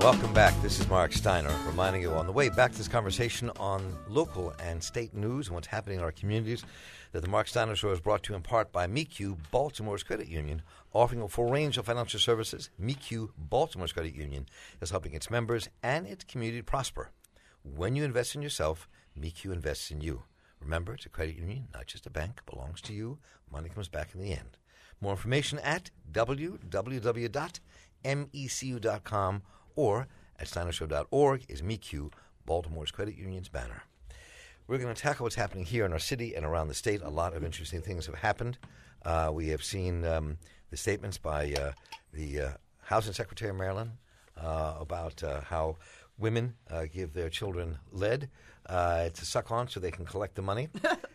Welcome back. This is Mark Steiner reminding you on the way back to this conversation on local and state news and what's happening in our communities that the Mark Steiner Show is brought to you in part by MECU, Baltimore's credit union, offering a full range of financial services. MECU, Baltimore's credit union, is helping its members and its community prosper. When you invest in yourself, MECU invests in you. Remember, it's a credit union, not just a bank. It belongs to you. Money comes back in the end. More information at www.mecu.com or at steinershow.org is MECU, Baltimore's credit union's banner. We're going to tackle what's happening here in our city and around the state. A lot of interesting things have happened. We have seen the statements by the Housing Secretary of Maryland about how women give their children lead to suck on so they can collect the money.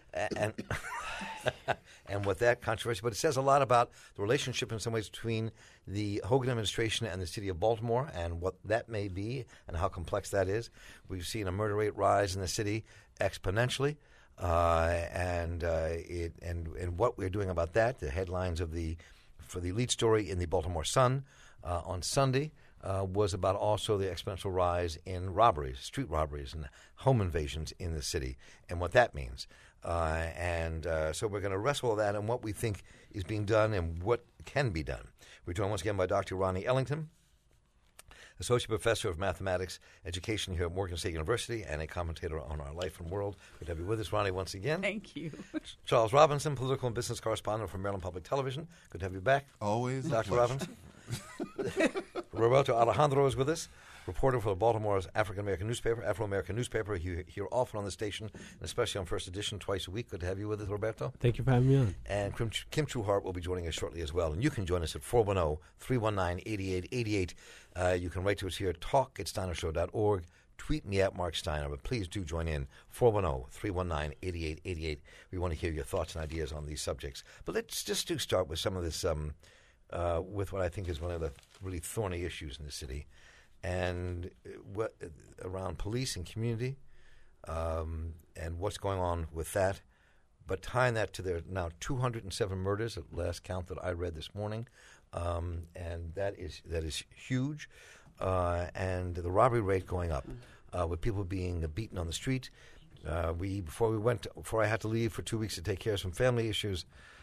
And with that controversy, but it says a lot about the relationship in some ways between the Hogan administration and the city of Baltimore and what that may be and how complex that is. We've seen a murder rate rise in the city exponentially, and what we're doing about that. The headlines for the lead story in the Baltimore Sun on Sunday was about also the exponential rise in robberies, street robberies, and home invasions in the city, and what that means. So we're going to wrestle with that and what we think is being done and what can be done. We're joined once again by Dr. Ronnie Ellington, Associate Professor of Mathematics Education here at Morgan State University and a commentator on our life and world. Good to have you with us, Ronnie, once again. Thank you. Charles Robinson, political and business correspondent for Maryland Public Television. Good to have you back. Always. Dr. Robinson. Roberto Alejandro is with us, reporter for Baltimore's Afro-American newspaper. You hear often on the station, and especially on First Edition twice a week. Good to have you with us, Roberto. Thank you for having me on. And Kim Trueheart will be joining us shortly as well. And you can join us at 410-319-8888. You can write to us here at talk@steinershow.org. Tweet me at Mark Steiner, but please do join in, 410-319-8888. We want to hear your thoughts and ideas on these subjects. But let's just start with some of this, with what I think is one of the really thorny issues in the city, and what around police and community, and what's going on with that. But tying that to there now 207 murders at last count that I read this morning, and that is huge, and the robbery rate going up, with people being beaten on the street. Before I had to leave for 2 weeks to take care of some family issues.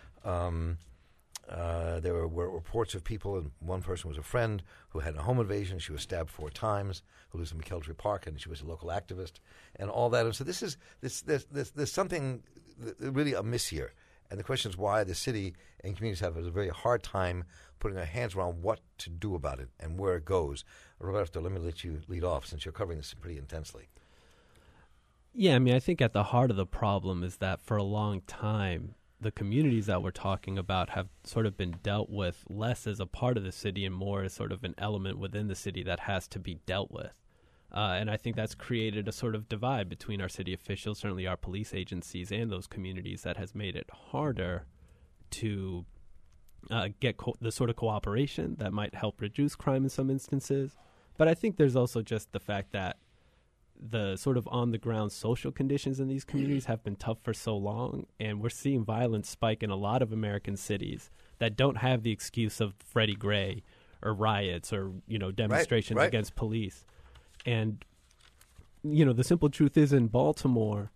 There were reports of people, and one person was a friend who had a home invasion. She was stabbed 4 times, who lives in McKeltry Park, and she was a local activist, and all that. And so there's something really amiss here. And the question is why the city and communities have a very hard time putting their hands around what to do about it and where it goes. Roberto, let me let you lead off since you're covering this pretty intensely. Yeah, I mean, I think at the heart of the problem is that for a long time, the communities that we're talking about have sort of been dealt with less as a part of the city and more as sort of an element within the city that has to be dealt with. And I think that's created a sort of divide between our city officials, certainly our police agencies, and those communities that has made it harder to get the sort of cooperation that might help reduce crime in some instances. But I think there's also just the fact that the sort of on-the-ground social conditions in these communities have been tough for so long, and we're seeing violence spike in a lot of American cities that don't have the excuse of Freddie Gray or riots or, demonstrations against police. And, the simple truth is in Baltimore,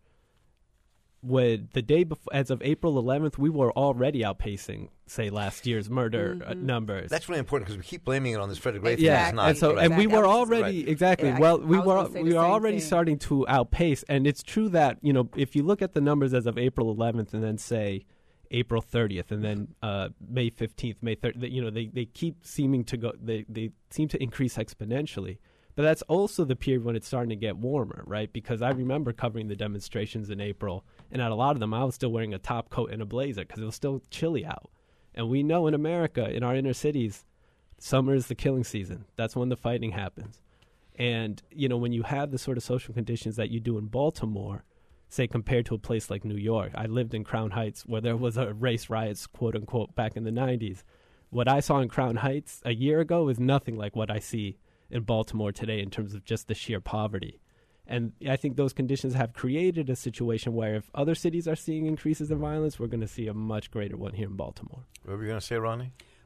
the day before, as of April 11th, we were already outpacing, say, last year's murder numbers. That's really important because we keep blaming it on this Freddie Gray thing. Yeah, it's not. and we were already right. we were already starting to outpace. And it's true that if you look at the numbers as of April 11th and then say April 30th and then May 15th, May 3rd, they keep seeming to go. They seem to increase exponentially. But that's also the period when it's starting to get warmer, right? Because I remember covering the demonstrations in April, and at a lot of them, I was still wearing a top coat and a blazer because it was still chilly out. And we know in America, in our inner cities, summer is the killing season. That's when the fighting happens. And, when you have the sort of social conditions that you do in Baltimore, say compared to a place like New York, I lived in Crown Heights where there was a race riots, quote unquote, back in the 90s. What I saw in Crown Heights a year ago is nothing like what I see in Baltimore today in terms of just the sheer poverty. And I think those conditions have created a situation where if other cities are seeing increases in violence, we're going to see a much greater one here in Baltimore. What were you going to say, Ronnie?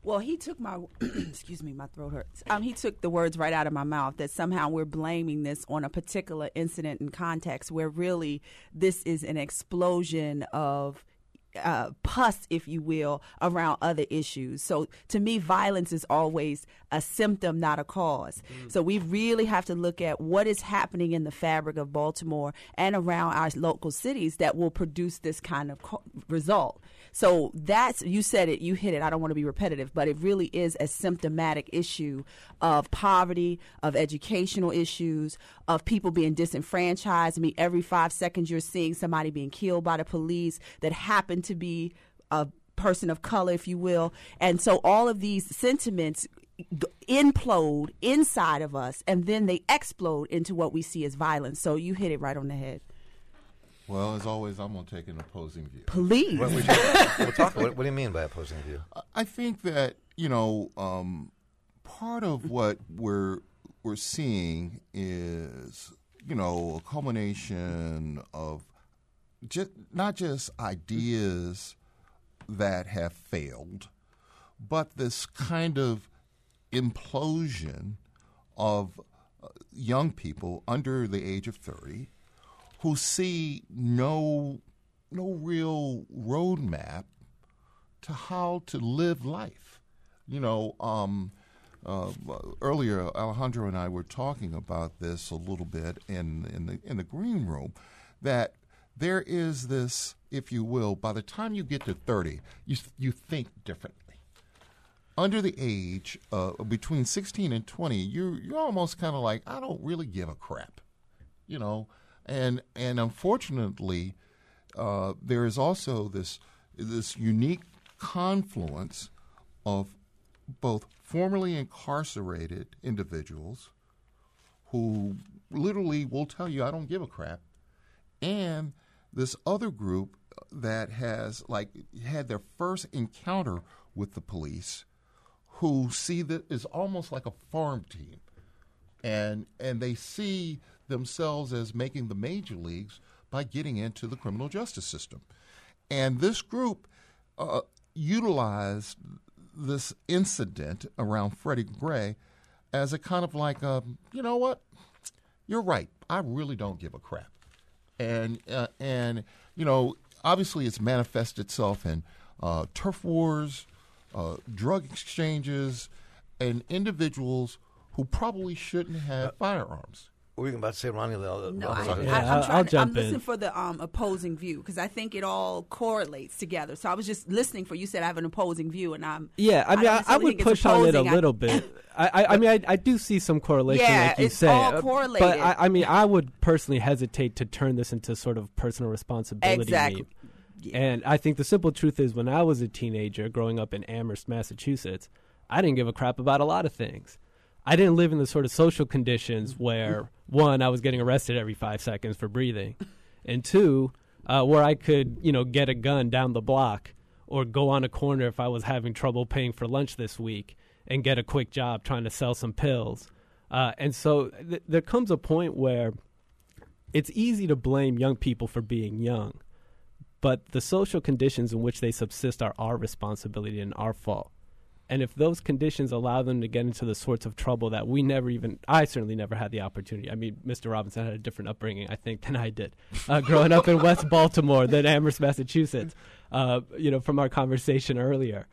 Well, he took my, excuse me, my throat hurts. He took the words right out of my mouth that somehow we're blaming this on a particular incident and context where really this is an explosion of pus, if you will, around other issues. So to me, violence is always a symptom, not a cause. So we really have to look at what is happening in the fabric of Baltimore and around our local cities that will produce this kind of result. So that's, you said it, you hit it. I don't want to be repetitive, but it really is a symptomatic issue of poverty, of educational issues, of people being disenfranchised. I mean, every 5 seconds you're seeing somebody being killed by the police that happen to be a person of color, if you will. And so all of these sentiments implode inside of us, and then they explode into what we see as violence. So you hit it right on the head. Well, as always, I'm going to take an opposing view. Please. We'll talk. What do you mean by opposing view? I think that, part of what we're seeing is, a culmination of not just ideas that have failed, but this kind of implosion of young people under the age of 30 who see no real roadmap to how to live life. Earlier, Alejandro and I were talking about this a little bit in the green room, that there is this, if you will, by the time you get to 30, you think differently. Under the age between 16 and 20, you're almost kind of like, I don't really give a crap, And unfortunately, there is also this unique confluence of both formerly incarcerated individuals who literally will tell you, I don't give a crap, and this other group that has had their first encounter with the police, who see that as almost like a farm team, and they see themselves as making the major leagues by getting into the criminal justice system. And this group utilized this incident around Freddie Gray as a kind of like, you know what, you're right, I really don't give a crap. And obviously it's manifested itself in turf wars, drug exchanges, and individuals who probably shouldn't have firearms. What were you about to say, Ronnie? No, I'll jump I'm listening for the opposing view, because I think it all correlates together. So I was just listening for you. Said I have an opposing view, and I'm. Yeah, I would push on it a little bit. I do see some correlation, like you say. Yeah, it's all correlated. But I would personally hesitate to turn this into sort of personal responsibility. Exactly. Yeah. And I think the simple truth is, when I was a teenager growing up in Amherst, Massachusetts, I didn't give a crap about a lot of things. I didn't live in the sort of social conditions where, one, I was getting arrested every 5 seconds for breathing, and two, where I could, get a gun down the block or go on a corner if I was having trouble paying for lunch this week and get a quick job trying to sell some pills. And so there comes a point where it's easy to blame young people for being young, but the social conditions in which they subsist are our responsibility and our fault. And if those conditions allow them to get into the sorts of trouble that I certainly never had the opportunity. I mean, Mr. Robinson had a different upbringing, I think, than I did, growing up in West Baltimore than Amherst, Massachusetts, from our conversation earlier.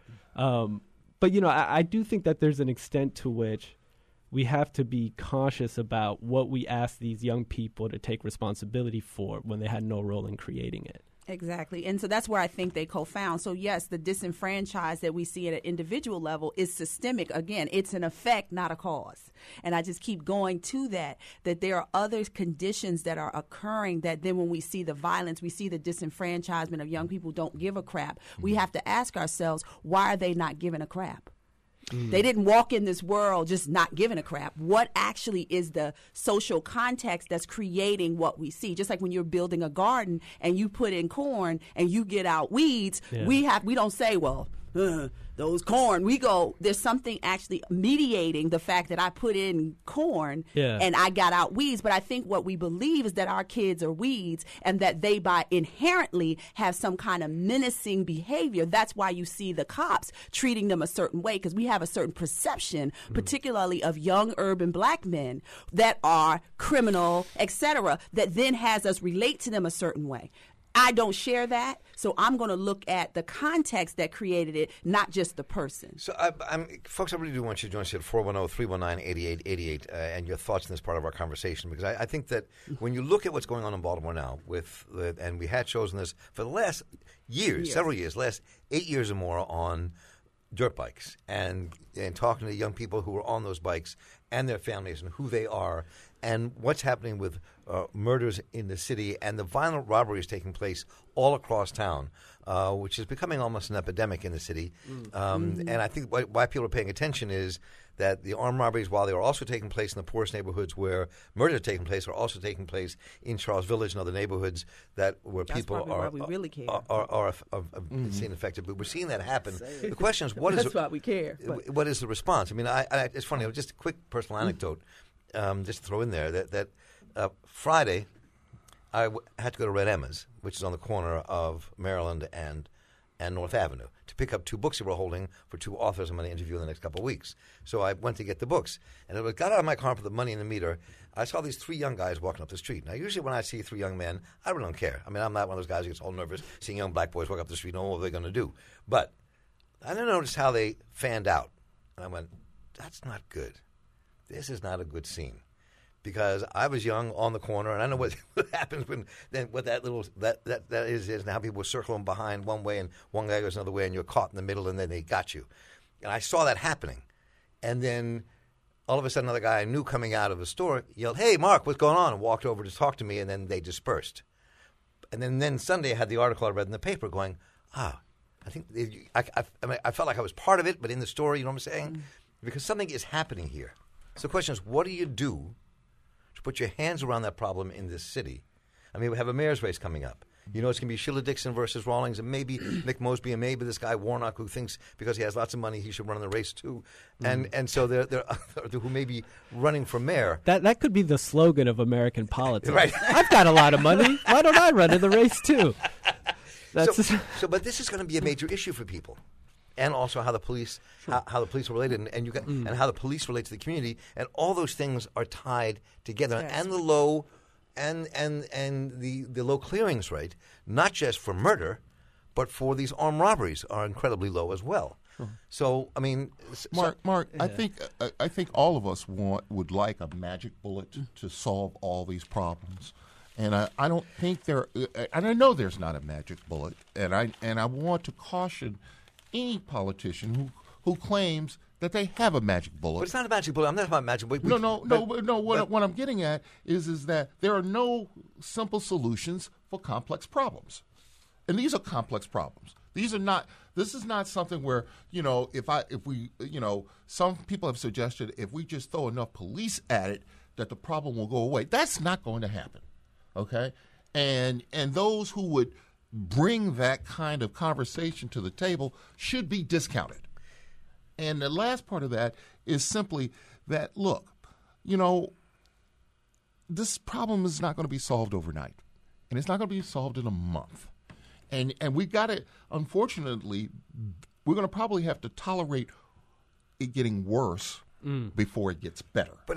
But I do think that there's an extent to which we have to be cautious about what we ask these young people to take responsibility for when they had no role in creating it. Exactly. And so that's where I think they co-found. So, yes, the disenfranchised that we see at an individual level is systemic. Again, it's an effect, not a cause. And I just keep going to that there are other conditions that are occurring that then when we see the violence, we see the disenfranchisement of young people don't give a crap. We have to ask ourselves, why are they not giving a crap? They didn't walk in this world just not giving a crap. What actually is the social context that's creating what we see? Just like when you're building a garden and you put in corn and you get out weeds, we don't say, well, those corn. We go, there's something actually mediating the fact that I put in corn and I got out weeds. But I think what we believe is that our kids are weeds and that they by inherently have some kind of menacing behavior. That's why you see the cops treating them a certain way, because we have a certain perception, particularly of young urban black men that are criminal, etc., that then has us relate to them a certain way. I don't share that, so I'm going to look at the context that created it, not just the person. So, folks, I really do want you to join us at 410-319-8888 and your thoughts on this part of our conversation, because I think that when you look at what's going on in Baltimore now, and we had shows on this for the last several years, last 8 years or more on dirt bikes, and talking to young people who are on those bikes and their families and who they are, and what's happening with murders in the city and the violent robberies taking place all across town, which is becoming almost an epidemic in the city. And I think why people are paying attention is that the armed robberies, while they are also taking place in the poorest neighborhoods where murders are taking place, are also taking place in Charles Village and other neighborhoods where people are seeing affected. But we're seeing that happen. The question is, that's why we care. What is the response? I mean, it's funny. Just a quick personal anecdote. Just to throw in there that Friday I had to go to Red Emma's, which is on the corner of Maryland and North Avenue, to pick up two books that we're holding for two authors I'm going to interview in the next couple of weeks. So I went to get the books. And as I got out of my car and put the money in the meter, I saw these three young guys walking up the street. Now, usually when I see three young men, I really don't care. I mean, I'm not one of those guys who gets all nervous seeing young black boys walk up the street and know what they're going to do. But I didn't notice how they fanned out. And I went, that's not good. This is not a good scene, because I was young on the corner, and I know what happens when what that is, and how people were circling behind one way and one guy goes another way, and you're caught in the middle, and then they got you. And I saw that happening, and then all of a sudden, another guy I knew coming out of the store yelled, "Hey, Mark, what's going on?" and walked over to talk to me, and then they dispersed. And then Sunday, I had the article I read in the paper going, I think I felt like I was part of it, but in the story, you know what I'm saying? Because something is happening here. So the question is, what do you do to put your hands around that problem in this city? I mean, we have a mayor's race coming up. You know, it's going to be Sheila Dixon versus Rawlings, and maybe Nick Mosby, and maybe this guy Warnock, who thinks because he has lots of money he should run in the race too. And so there are who may be running for mayor. That could be the slogan of American politics. Right. I've got a lot of money. Why don't I run in the race too? But this is going to be a major issue for people. And also how the police, how the police are related, and how the police relate to the community, and all those things are tied together. Yes. And the low, and the low clearings rate, not just for murder, but for these armed robberies, are incredibly low as well. Sure. So I mean, Mark, yeah. I think all of us would like a magic bullet to solve all these problems. And I don't think and I know there's not a magic bullet, and I want to caution any politician who claims that they have a magic bullet. But it's not a magic bullet. I'm not about magic bullet. What I'm getting at is that there are no simple solutions for complex problems, and these are complex problems. This is not something where some people have suggested if we just throw enough police at it that the problem will go away. That's not going to happen. Okay, and those who would bring that kind of conversation to the table should be discounted. And the last part of that is simply that, look, this problem is not going to be solved overnight, and it's not going to be solved in a month. And we got to, unfortunately, we're going to probably have to tolerate it getting worse before it gets better. But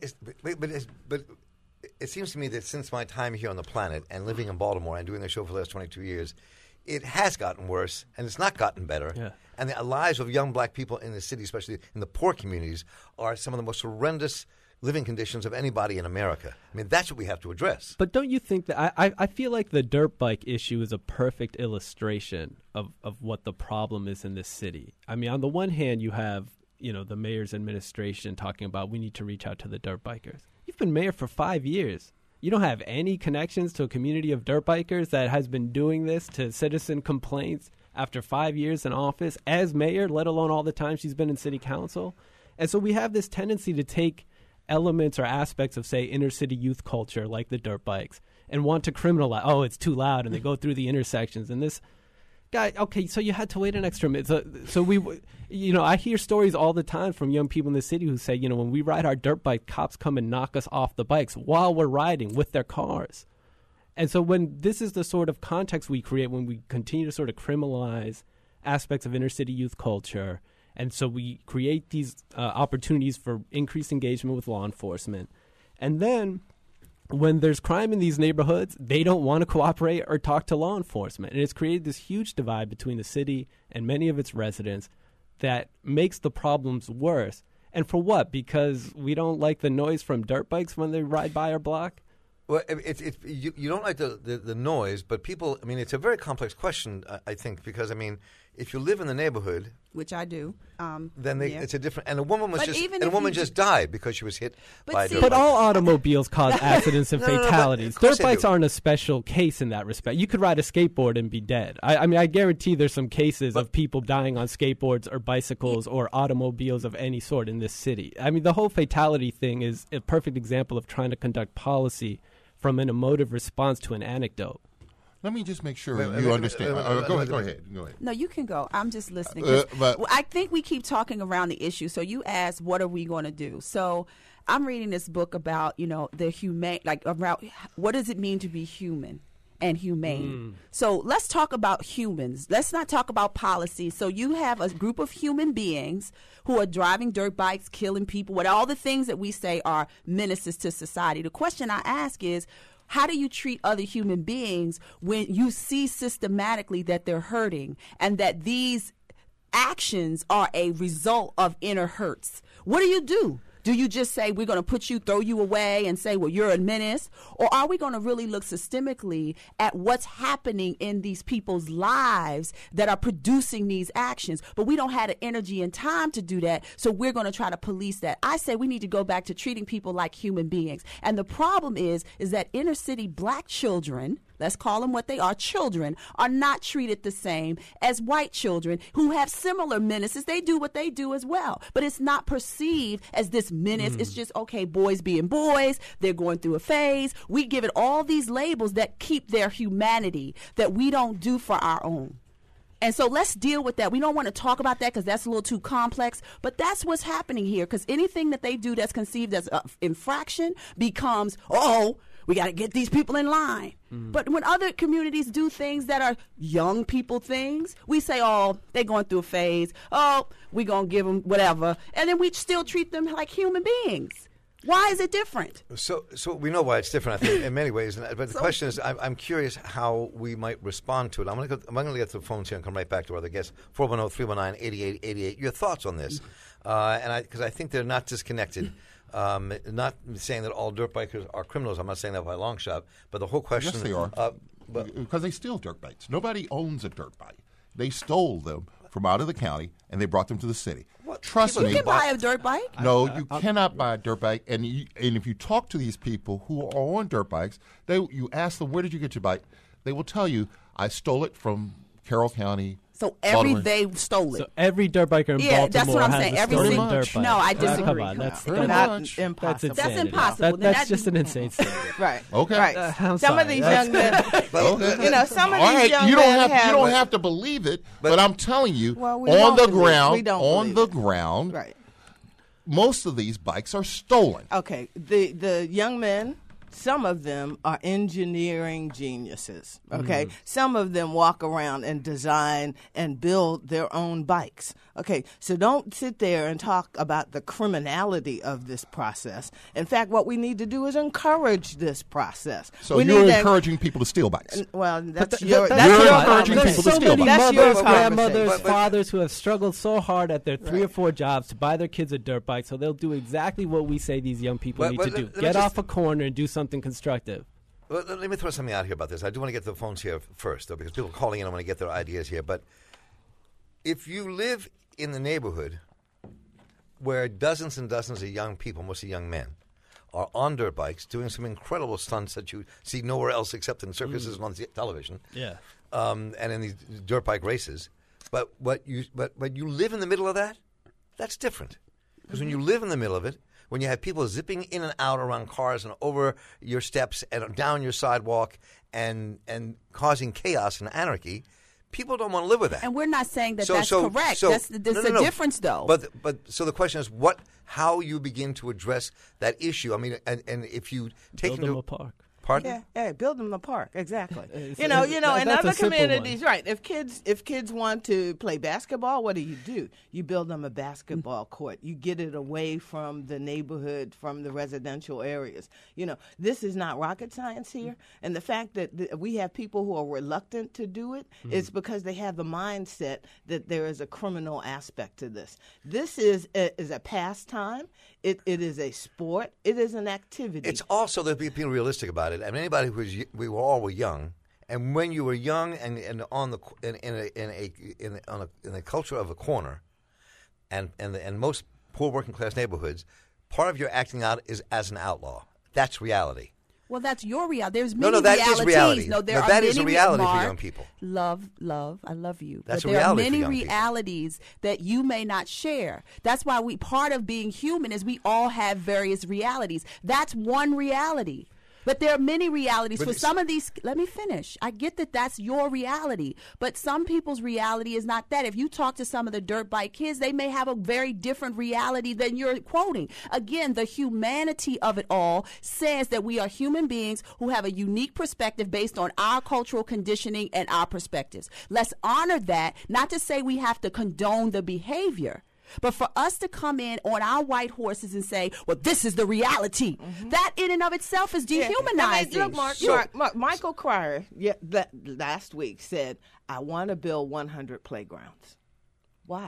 it seems to me that since my time here on the planet and living in Baltimore and doing the show for the last 22 years, it has gotten worse and it's not gotten better. Yeah. And the lives of young black people in the city, especially in the poor communities, are some of the most horrendous living conditions of anybody in America. I mean, that's what we have to address. But don't you think that I feel like the dirt bike issue is a perfect illustration of what the problem is in this city. I mean, on the one hand, you have, the mayor's administration talking about we need to reach out to the dirt bikers. You've been mayor for 5 years. You don't have any connections to a community of dirt bikers that has been doing this to citizen complaints after 5 years in office as mayor, let alone all the time she's been in city council. And so we have this tendency to take elements or aspects of, say, inner city youth culture, like the dirt bikes, and want to criminalize, it's too loud, and they go through the intersections. And this guy, okay, so you had to wait an extra minute. I hear stories all the time from young people in the city who say, when we ride our dirt bike, cops come and knock us off the bikes while we're riding with their cars. And so when this is the sort of context we create when we continue to sort of criminalize aspects of inner city youth culture, and so we create these opportunities for increased engagement with law enforcement, and then when there's crime in these neighborhoods, they don't want to cooperate or talk to law enforcement. And it's created this huge divide between the city and many of its residents that makes the problems worse. And for what? Because we don't like the noise from dirt bikes when they ride by our block? Well, you don't like the noise, but people, it's a very complex question, I think, because, if you live in the neighborhood, which I do, then it's a different. And a woman was just died because she was hit by a dirt But bike. all automobiles cause accidents and fatalities. But Dirt bikes aren't a special case in that respect. You could ride a skateboard and be dead. I guarantee there's some cases of people dying on skateboards or bicycles or automobiles of any sort in this city. The whole fatality thing is a perfect example of trying to conduct policy from an emotive response to an anecdote. Let me just make sure you understand. Go ahead. No, you can go. I'm just listening. But I think we keep talking around the issue. So you asked, what are we going to do? So I'm reading this book about, the humane, around what does it mean to be human and humane. So let's talk about humans. Let's not talk about policy. So you have a group of human beings who are driving dirt bikes, killing people, what all the things that we say are menaces to society. The question I ask is, how do you treat other human beings when you see systematically that they're hurting and that these actions are a result of inner hurts? What do you do? Do you just say we're going to throw you away and say, well, you're a menace? Or are we going to really look systemically at what's happening in these people's lives that are producing these actions? But we don't have the energy and time to do that, so we're going to try to police that. I say we need to go back to treating people like human beings. And the problem is that inner city black children, let's call them what they are, children, are not treated the same as white children who have similar menaces. They do what they do as well. But it's not perceived as this menace. It's just, okay, boys being boys. They're going through a phase. We give it all these labels that keep their humanity that we don't do for our own. And so let's deal with that. We don't want to talk about that because that's a little too complex, but that's what's happening here, because anything that they do that's conceived as an infraction becomes, we got to get these people in line. But when other communities do things that are young people things, we say, they're going through a phase. We're going to give them whatever. And then we still treat them like human beings. Why is it different? So we know why it's different, I think, in many ways. But the question is, I'm curious how we might respond to it. I'm going to get to the phones here and come right back to our other guests. 410-319-8888. Your thoughts on this? Because I think they're not disconnected. Not saying that all dirt bikers are criminals. I'm not saying that by a long shot. But the whole question... Yes, they are. Because they steal dirt bikes. Nobody owns a dirt bike. They stole them from out of the county, and they brought them to the city. Trust me. You can buy a dirt bike? No, you cannot buy a dirt bike. And if you talk to these people who are on dirt bikes, you ask them, where did you get your bike? They will tell you, I stole it from Carroll County. So they stole it. So every dirt biker in Baltimore that's what I'm has saying. a stolen dirt bike. No, I disagree. Come on, that's impossible. That's insanity. That's impossible. That's just an insane statement. Right. Okay. Right. I'm some sorry. of these young men, some of All these right, young you men don't have to believe it, but I'm telling you, Well, we on don't the believe- ground, we don't believe it. Right. most of these bikes are stolen. Okay. The young men, some of them are engineering geniuses, okay? Some of them walk around and design and build their own bikes. Okay, so don't sit there and talk about the criminality of this process. In fact, what we need to do is encourage this process. So you're encouraging people to steal bikes. Well, that's you're your encouraging conversation. people to steal bikes. That's your mothers, grandmothers, conversation. fathers who have struggled so hard at their 3 or 4 jobs to buy their kids a dirt bike, so they'll do exactly what we say these young people need to do. Get off a corner and do something constructive. Well, let me throw something out here about this. I do want to get to the phones here first, though, because people are calling in. I want to get their ideas here. But if you live in the neighborhood where dozens and dozens of young people, mostly young men, are on dirt bikes doing some incredible stunts that you see nowhere else except in circuses and on television, and in these dirt bike races, but you live in the middle of that, that's different. Because when you live in the middle of it, when you have people zipping in and out around cars and over your steps and down your sidewalk and causing chaos and anarchy, People don't want to live with that. And we're not saying that So- that's so- correct. so- That's no, a no. difference, though. But so the question is how you begin to address that issue. I mean, and if you take Build into them a park. pardon. Yeah, build them the park. Exactly. It's- You know, that- in that's a other simple communities, one. right? If kids want to play basketball, what do? You build them a basketball court. You get it away from the neighborhood, from the residential areas. You know, this is not rocket science here. And the fact that we have people who are reluctant to do it is because they have the mindset that there is a criminal aspect to this. This is a pastime. It is a sport. It is an activity. It's also that being realistic about it. I mean, anybody we all were young, and when you were young and on the in a culture of a corner, and most poor working class neighborhoods, part of your acting out is as an outlaw. That's reality. Well, that's your reality. There's No, many that is realities. reality. No, there No, are that is many a reality for Mark, young people. Love, I love you. That's but a there are reality for many young people. realities that you may not share. That's why part of being human is we all have various realities. That's one reality. But there are many realities. But For it's- some of these, let me finish. I get that that's your reality. But some people's reality is not that. If you talk to some of the dirt bike kids, they may have a very different reality than you're quoting. Again, the humanity of it all says that we are human beings who have a unique perspective based on our cultural conditioning and our perspectives. Let's honor that, not to say we have to condone the behavior. But for us to come in on our white horses and say, well, this is the reality, that in and of itself is dehumanizing. I mean, look, Mark, Michael Cryer last week said, I want to build 100 playgrounds. Why?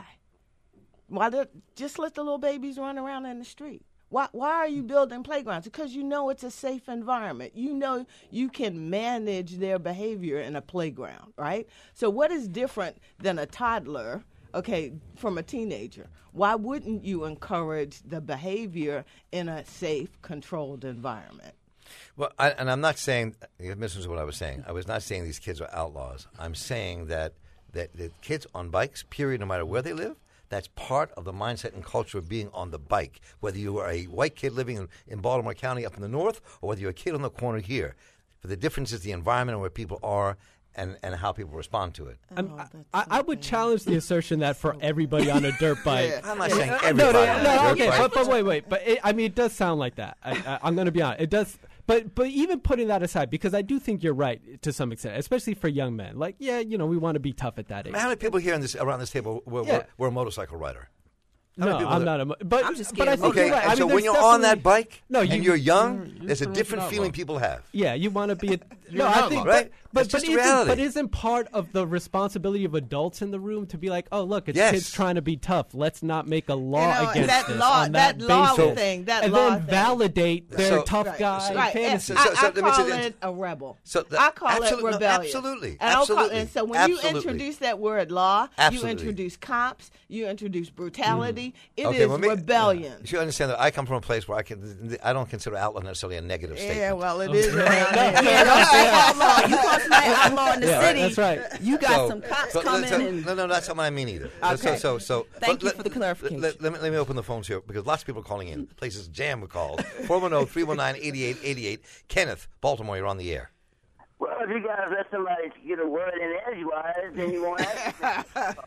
Just let the little babies run around in the street. Why are you building playgrounds? Because you know it's a safe environment. You know you can manage their behavior in a playground, right? So what is different than a toddler, from a teenager? Why wouldn't you encourage the behavior in a safe, controlled environment? Well, I'm not saying you misunderstood what I was saying. I was not saying these kids are outlaws. I'm saying that the kids on bikes, period, no matter where they live, that's part of the mindset and culture of being on the bike. Whether you are a white kid living in Baltimore County up in the north, or whether you're a kid on the corner here, but the difference is the environment and where people are. And how people respond to it. I would challenge the assertion that for everybody on a dirt bike. I'm not saying everybody on a dirt okay, bike. but wait. But it does sound like that. I'm going to be honest. It does. But even putting that aside, because I do think you're right to some extent, especially for young men. Like, we want to be tough at that age. How many people here around this table were a motorcycle rider? No, I'm not. But I'm just but I scared. think Okay, you're right. and I so mean, when there's you're on that definitely- bike No, and you're young, there's a you're different not feeling wrong. people have. Yeah, you want to be a You're I not think, wrong. Right? That's just reality. isn't part of the responsibility of adults in the room to be like, oh, look, it's Yes. kids trying to be tough. Let's not make a law against that this law- on that law basis, thing, that and law then thing. validate their So- tough guy Right. fantasy. And So- I let me call say- it a rebel. So I call it absolutely, no, rebellion. absolutely, And absolutely, and so when absolutely. you introduce that word law, Absolutely. you introduce cops, you introduce brutality. It Okay, is well, rebellion. You should understand that I come from a place where I don't consider outlaw necessarily a negative statement. Yeah, well, it is around Yeah, here. don't say outlaw. You call somebody outlaw in the Yeah, city. that's right. You got some cops coming. No, that's not what I mean either. Okay. So Thank but you for the clarification. Let me open the phones here because lots of people are calling in. Places jam with calls. 410-319-8888. Kenneth, Baltimore, you're on the air. Well, if you guys let somebody get a word in edgewise, then you won't have to.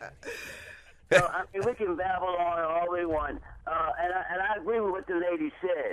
So, I mean, we can babble on all we want. And I agree with what the lady said.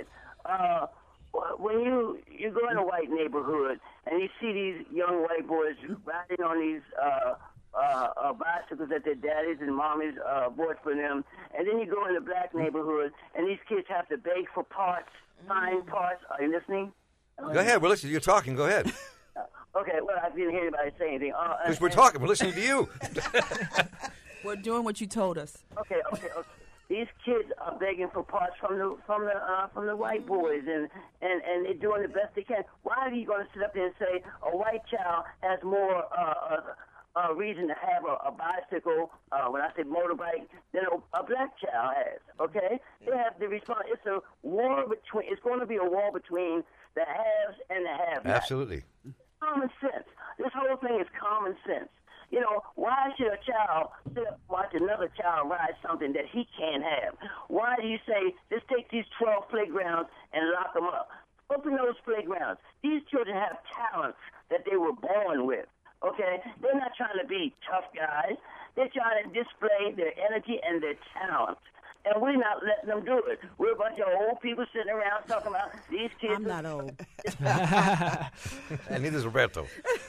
When you go in a white neighborhood and you see these young white boys riding on these bicycles that their daddies and mommies bought for them, and then you go in a black neighborhood and these kids have to beg for parts, find parts. Are you listening? Go ahead. We're listening. You're talking. Go ahead. Okay, well, I didn't hear anybody say anything. Because we're talking. We're listening to you. We're doing what you told us. Okay. These kids are begging for parts from the white boys, and they're doing the best they can. Why are you going to sit up there and say a white child has more reason to have a bicycle, when I say motorbike, than a black child has? Okay, they have the response. It's a war between. It's going to be a war between the haves and the have-nots. Absolutely. Common sense. This whole thing is common sense. You know, why should a child sit up and watch another child ride something that he can't have? Why do you say, let's take these 12 playgrounds and lock them up? Open those playgrounds. These children have talents that they were born with. Okay? They're not trying to be tough guys. They're trying to display their energy and their talent. And we're not letting them do it. We're a bunch of old people sitting around talking about these kids. I'm not old. And neither is Roberto.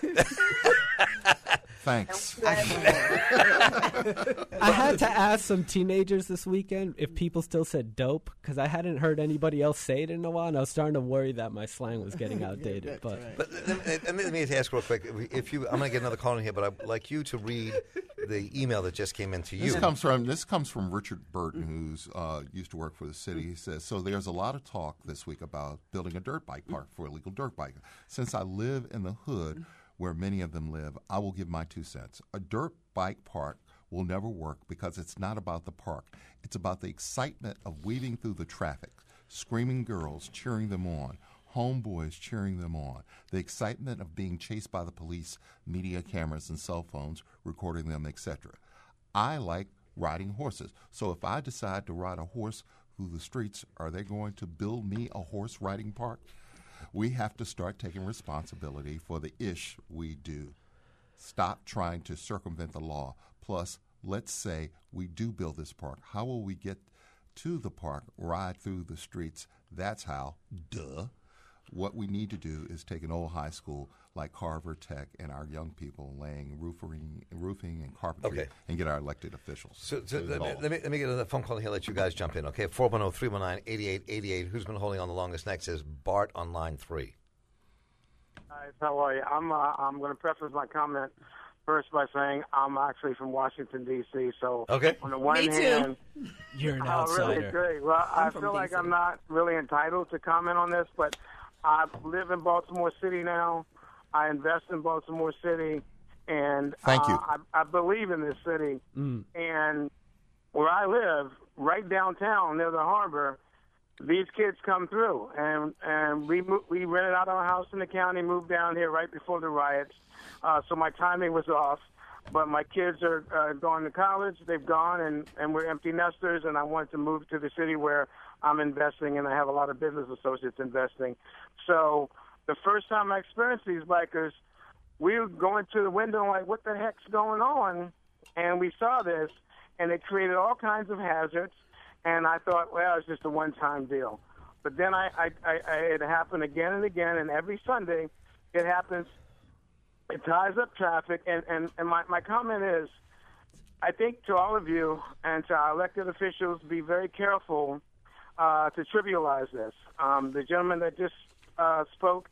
Thanks. I had to ask some teenagers this weekend if people still said dope, because I hadn't heard anybody else say it in a while, and I was starting to worry that my slang was getting outdated. But let me ask real quick. I'm going to get another call in here, but I'd like you to read the email that just came in to you. This comes from Richard Burton, who's used to work for the city. He says, so there's a lot of talk this week about building a dirt bike park for illegal dirt bikers. Since I live in the hood where many of them live, I will give my 2 cents. A dirt bike park will never work because it's not about the park. It's about the excitement of weaving through the traffic, screaming girls, cheering them on, homeboys cheering them on, the excitement of being chased by the police, media cameras and cell phones, recording them, etc. I like riding horses. So if I decide to ride a horse through the streets, are they going to build me a horse riding park? We have to start taking responsibility for the ish we do. Stop trying to circumvent the law. Plus, let's say we do build this park. How will we get to the park, ride through the streets? That's how. Duh. What we need to do is take an old high school like Carver Tech and our young people laying roofing and carpentry and get our elected officials. So let me get another phone call here. Let you guys jump in. Okay, 410-319-8888. Who's been holding on the longest? Next is Bart on line 3. Hi, how are you? I'm going to preface my comment first by saying I'm actually from Washington D.C. So on the one hand, you're an outsider. Really great. Well, I feel like I'm not really entitled to comment on this, but I live in Baltimore City now. I invest in Baltimore City, and Thank you. I believe in this city. And where I live, right downtown near the harbor, these kids come through, and we rented out our house in the county, moved down here right before the riots. So my timing was off, but my kids are going to college. They've gone, and we're empty nesters, and I wanted to move to the city where I'm investing, and I have a lot of business associates investing. So the first time I experienced these bikers, we were going to the window like, what the heck's going on? And we saw this, and it created all kinds of hazards, and I thought, well, it's just a one-time deal. But then it happened again and again, and every Sunday it happens. It ties up traffic, and my comment is, I think to all of you and to our elected officials, be very careful to trivialize this. The gentleman that just spoke,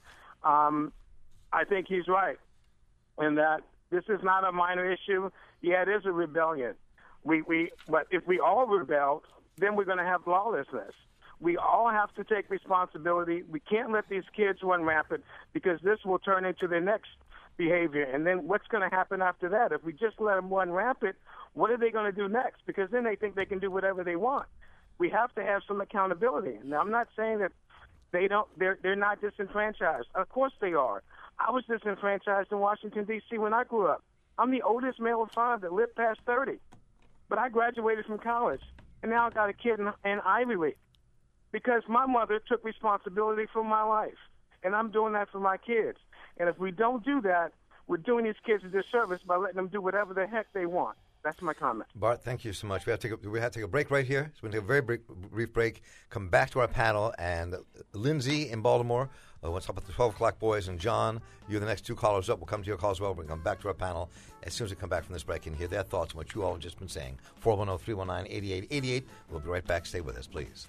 I think he's right in that this is not a minor issue. Yeah, it is a rebellion. But if we all rebel, then we're going to have lawlessness. We all have to take responsibility. We can't let these kids run rampant because this will turn into the next behavior. And then what's going to happen after that? If we just let them run rampant, what are they going to do next? Because then they think they can do whatever they want. We have to have some accountability. Now, I'm not saying that they're not disenfranchised. Of course they are. I was disenfranchised in Washington, D.C. when I grew up. I'm the oldest male of 5 that lived past 30. But I graduated from college, and now I got a kid in Ivy League because my mother took responsibility for my life, and I'm doing that for my kids. And if we don't do that, we're doing these kids a disservice by letting them do whatever the heck they want. That's my comment. Bart, thank you so much. We have to take a break right here. So we're going to take a very brief break, come back to our panel, and Lindsay in Baltimore, what's up with the 12 o'clock boys, and John, you're the next 2 callers up. We'll come to your call as well. We'll come back to our panel as soon as we come back from this break and hear their thoughts on what you all have just been saying. 410-319-8888. We'll be right back. Stay with us, please.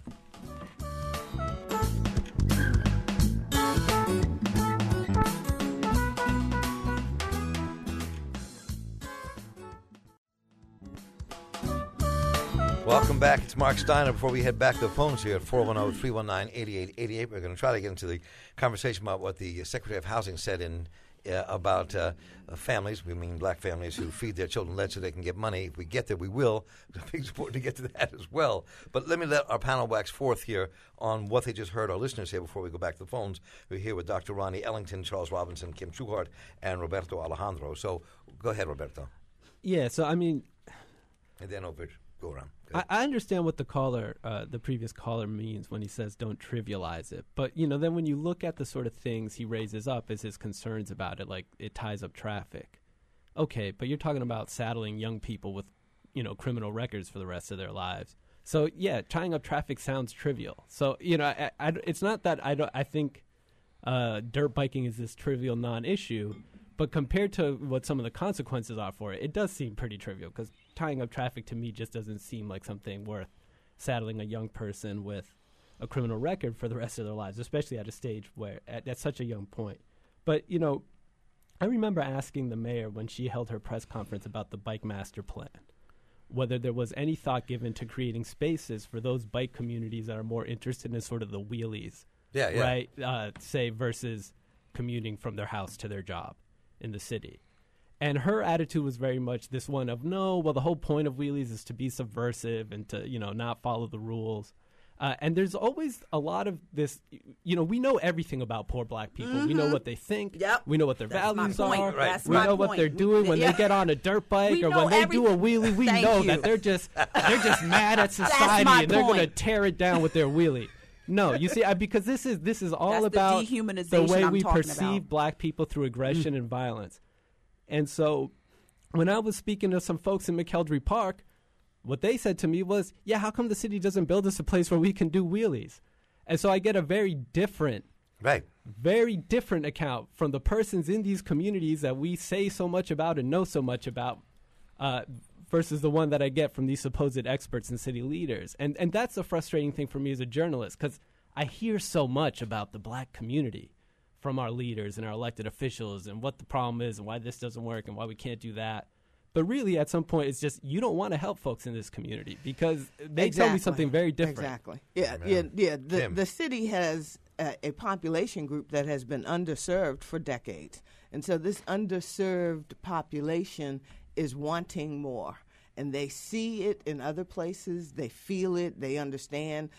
Welcome back. It's Mark Steiner. Before we head back to the phones here at 410-319-8888, we're going to try to get into the conversation about what the Secretary of Housing said about families, we mean black families, who feed their children lead so they can get money. If we get there, we will. I think it's important to get to that as well. But let me let our panel wax forth here on what they just heard, our listeners here, before we go back to the phones. We're here with Dr. Ronnie Ellington, Charles Robinson, Kim Schuhart, and Roberto Alejandro. So go ahead, Roberto. Yeah, so I mean... And then over... Go around. I understand what the previous caller means when he says don't trivialize it. But, then when you look at the sort of things he raises up as his concerns about it, like it ties up traffic. okay, but you're talking about saddling young people with, criminal records for the rest of their lives. So, yeah, tying up traffic sounds trivial. So, it's not that I think dirt biking is this trivial non-issue, but compared to what some of the consequences are for it, it does seem pretty trivial, because tying up traffic to me just doesn't seem like something worth saddling a young person with a criminal record for the rest of their lives, especially at a stage where at such a young point. But, I remember asking the mayor when she held her press conference about the bike master plan, whether there was any thought given to creating spaces for those bike communities that are more interested in sort of the wheelies, right? Say versus commuting from their house to their job in the city. And her attitude was very much this one of, no, well, the whole point of wheelies is to be subversive and to, not follow the rules. And there's always a lot of this, we know everything about poor black people. Mm-hmm. We know what they think. Yep. We know what their values are. Right. We know what they're doing when they get on a dirt bike or when they do a wheelie. We know that they're just mad at society and they're going to tear it down with their wheelie. No, you see, because this is all about the way we perceive black people through aggression and violence. And so when I was speaking to some folks in McKeldrey Park, what they said to me was, yeah, how come the city doesn't build us a place where we can do wheelies? And so I get a very different account from the persons in these communities that we say so much about and know so much about versus the one that I get from these supposed experts and city leaders. And that's the frustrating thing for me as a journalist, because I hear so much about the black community from our leaders and our elected officials and what the problem is and why this doesn't work and why we can't do that. But really, at some point, it's just you don't want to help folks in this community because they tell me something very different. Exactly. Yeah. The city has a population group that has been underserved for decades. And so this underserved population is wanting more. And they see it in other places. They feel it. They understand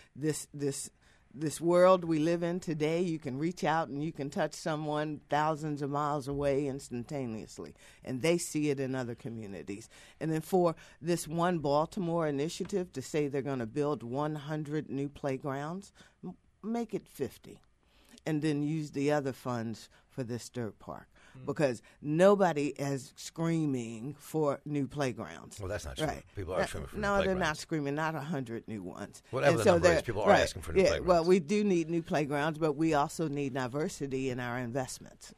this world we live in today. You can reach out and you can touch someone thousands of miles away instantaneously, and they see it in other communities. And then for this One Baltimore initiative to say they're going to build 100 new playgrounds, make it 50, and then use the other funds for this dirt park. Because nobody is screaming for new playgrounds. Well, that's not true. Right. People are screaming for new No, playgrounds. they're not screaming, not 100 new ones. Whatever the number is, people are asking for new playgrounds. Well, we do need new playgrounds, but we also need diversity in our investments.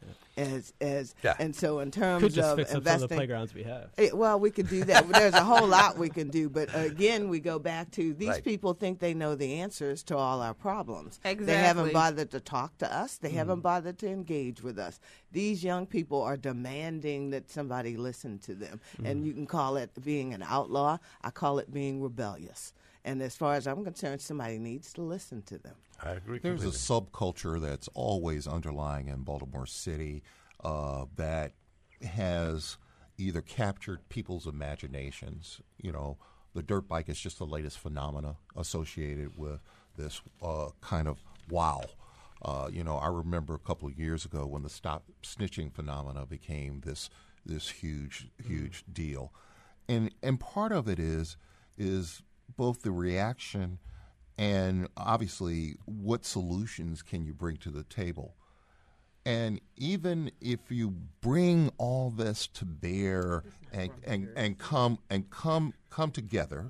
And so in terms could just of fix investing, up some of the playgrounds we have. Well, we could do that. There's a whole lot we can do. But again, we go back to these people think they know the answers to all our problems. Exactly. They haven't bothered to talk to us. They haven't bothered to engage with us. These young people are demanding that somebody listen to them. And you can call it being an outlaw. I call it being rebellious. And as far as I'm concerned, somebody needs to listen to them. I agree There's completely. a subculture that's always underlying in Baltimore City that has either captured people's imaginations. The dirt bike is just the latest phenomena associated with this kind of wow. I remember a couple of years ago when the stop snitching phenomena became this huge deal, and part of it is both the reaction and obviously what solutions can you bring to the table. And even if you bring all this to bear and come together,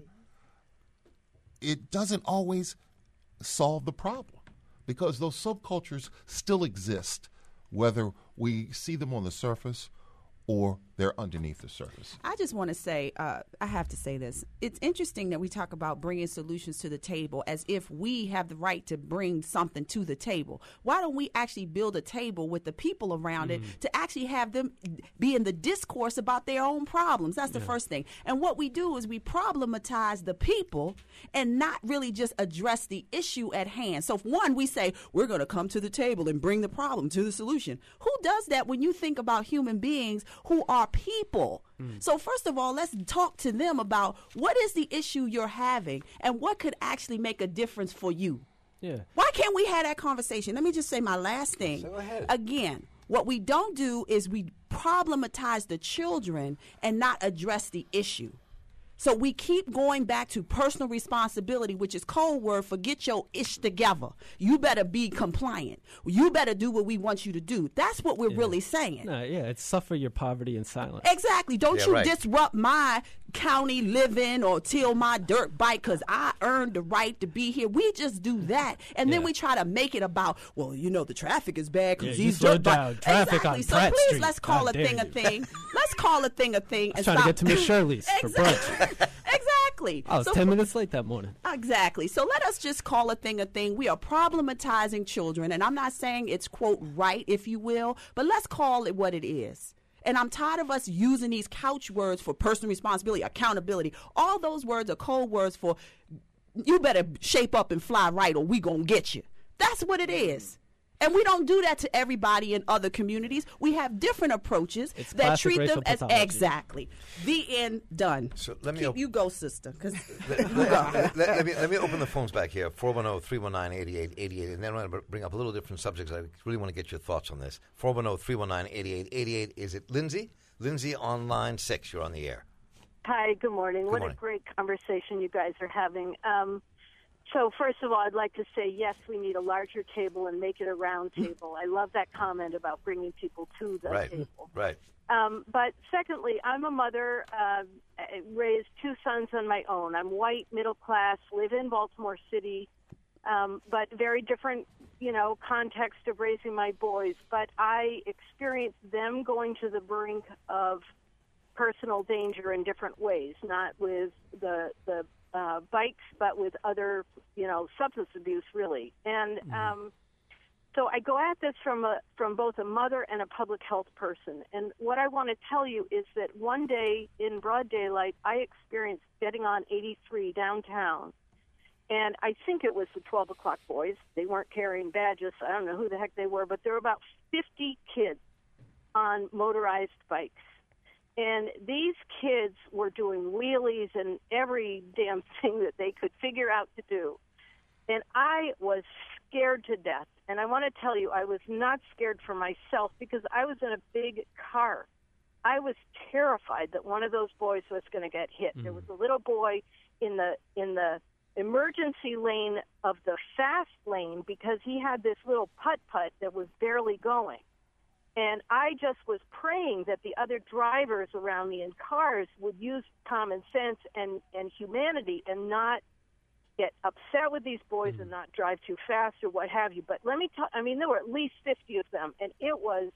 it doesn't always solve the problem. Because those subcultures still exist, whether we see them on the surface or they're underneath the surface. I just want to say, I have to say this. It's interesting that we talk about bringing solutions to the table as if we have the right to bring something to the table. Why don't we actually build a table with the people around it to actually have them be in the discourse about their own problems? That's the first thing. And what we do is we problematize the people and not really just address the issue at hand. So, one, we say we're going to come to the table and bring the problem to the solution. Who does that when you think about human beings who are people? So first of all, let's talk to them about what is the issue you're having and what could actually make a difference for you. Yeah. Why can't we have that conversation? Let me just say my last thing. Go ahead. Again, what we don't do is we problematize the children and not address the issue. So we keep going back to personal responsibility, which is code word for get your ish together. You better be compliant. You better do what we want you to do. That's what we're really saying. No, it's suffer your poverty in silence. Exactly. Don't you disrupt my county living or till my dirt bike because I earned the right to be here. We just do that. And then we try to make it about, well, the traffic is bad because these dirt bikes. Traffic on so Pratt please, Street. let's call a thing a thing. Let's call a thing a thing. I'm trying to get to Miss Shirley's for brunch. Exactly. I was 10 minutes late that morning. Exactly. So let us just call a thing a thing. We are problematizing children, and I'm not saying it's, quote, right, if you will, but let's call it what it is. And I'm tired of us using these couch words for personal responsibility, accountability. All those words are code words for you better shape up and fly right or we gonna get you. That's what it is. And we don't do that to everybody in other communities. We have different approaches that treat them as exactly the end done. So let me you go, sister. Let me open the phones back here. 410-319-8888, and then I'm going to bring up a little different subjects. I really want to get your thoughts on this. 410-319-8888. Is it Lindsay? Lindsay on line 6. You're on the air. Hi. Good morning. What a great conversation you guys are having. So first of all, I'd like to say, yes, we need a larger table and make it a round table. I love that comment about bringing people to the table. Right. But secondly, I'm a mother, raised 2 sons on my own. I'm white, middle class, live in Baltimore City, but very different, context of raising my boys. But I experienced them going to the brink of personal danger in different ways, not with the bikes, but with other, substance abuse, really. And so I go at this from both a mother and a public health person. And what I want to tell you is that one day in broad daylight, I experienced getting on 83 downtown. And I think it was the 12 o'clock boys. They weren't carrying badges. I don't know who the heck they were, but there were about 50 kids on motorized bikes. And these kids were doing wheelies and every damn thing that they could figure out to do. And I was scared to death. And I want to tell you, I was not scared for myself because I was in a big car. I was terrified that one of those boys was going to get hit. There was a little boy in the emergency lane of the fast lane because he had this little putt-putt that was barely going. And I just was praying that the other drivers around me in cars would use common sense and humanity and not get upset with these boys and not drive too fast or what have you. But let me tell there were at least 50 of them, and it was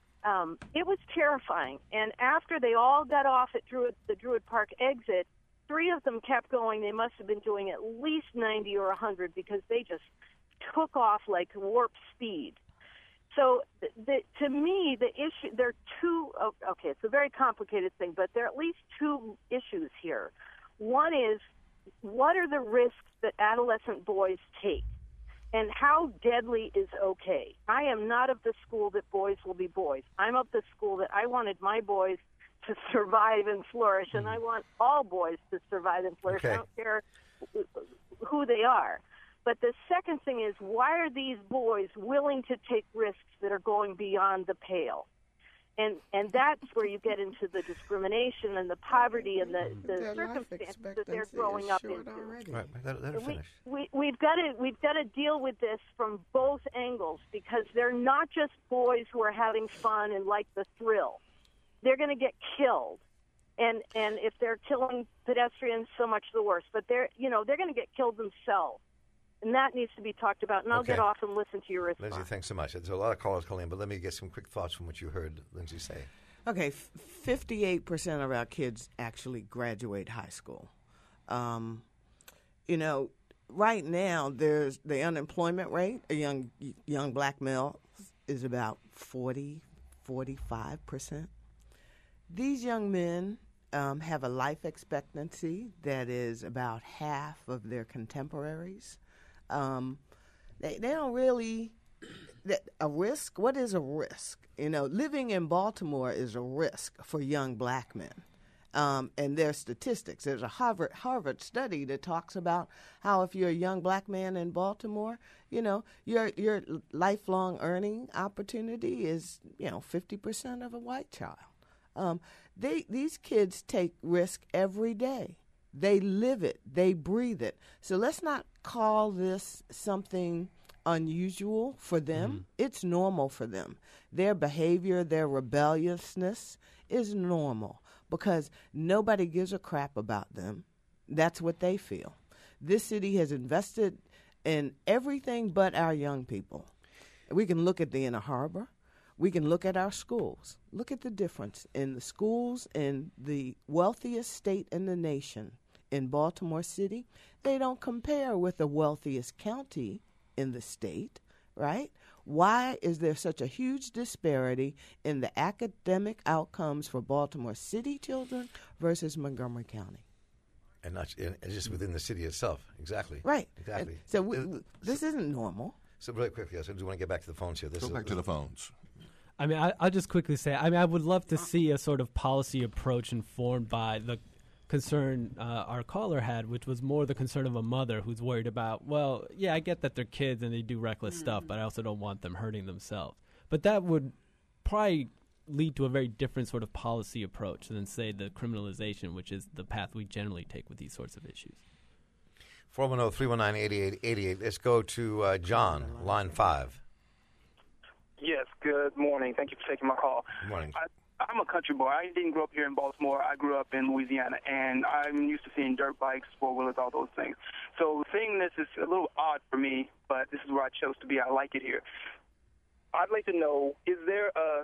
terrifying. And after they all got off at the Druid Park exit, 3 of them kept going. They must have been doing at least 90 or 100 because they just took off like warp speed. So to me, the issue, there are two, okay, it's a very complicated thing, but there are at least 2 issues here. One is, what are the risks that adolescent boys take? And how deadly is okay? I am not of the school that boys will be boys. I'm of the school that I wanted my boys to survive and flourish, and I want all boys to survive and flourish. I don't care who they are. But the second thing is, why are these boys willing to take risks that are going beyond the pale? And that's where you get into the discrimination and the poverty and the circumstances that they're growing up into. Right, that'll finish. We've got to deal with this from both angles because they're not just boys who are having fun and like the thrill. They're going to get killed. And if they're killing pedestrians, so much the worse. But they're going to get killed themselves. And that needs to be talked about. And I'll get off and listen to your response. Lindsay, thanks so much. There's a lot of callers calling in, but let me get some quick thoughts from what you heard Lindsay say. Okay, 58% of our kids actually graduate high school. Right now, there's the unemployment rate. A young black male is about 45%. These young men have a life expectancy that is about half of their contemporaries. They don't really a risk. What is a risk? Living in Baltimore is a risk for young black men. And there's statistics. There's a Harvard study that talks about how if you're a young black man in Baltimore, your lifelong earning opportunity is 50% of a white child. These kids take risk every day. They live it. They breathe it. So let's not call this something unusual for them. It's normal for them. Their behavior, their rebelliousness is normal because nobody gives a crap about them. That's what they feel. This city has invested in everything but our young people. We can look at the Inner Harbor. We can look at our schools. Look at the difference in the schools in the wealthiest state in the nation, in Baltimore City. They don't compare with the wealthiest county in the state, right? Why is there such a huge disparity in the academic outcomes for Baltimore City children versus Montgomery County? And just within the city itself. Exactly. Right. Exactly. So this isn't normal. So really quickly, I do want to get back to the phones here. Go back to the phones. I mean, I'll just quickly say, I mean, I would love to see a sort of policy approach informed by the concern our caller had, which was more the concern of a mother who's worried about, well, yeah, I get that they're kids and they do reckless stuff, but I also don't want them hurting themselves. But that would probably lead to a very different sort of policy approach than, say, the criminalization, which is the path we generally take with these sorts of issues. 410-319-8888. Let's go to John, line 5. Yes, good morning. Thank you for taking my call. Good morning. I'm a country boy. I didn't grow up here in Baltimore. I grew up in Louisiana, and I'm used to seeing dirt bikes, four-wheelers, all those things. So seeing this is a little odd for me, but this is where I chose to be. I like it here. I'd like to know, is there a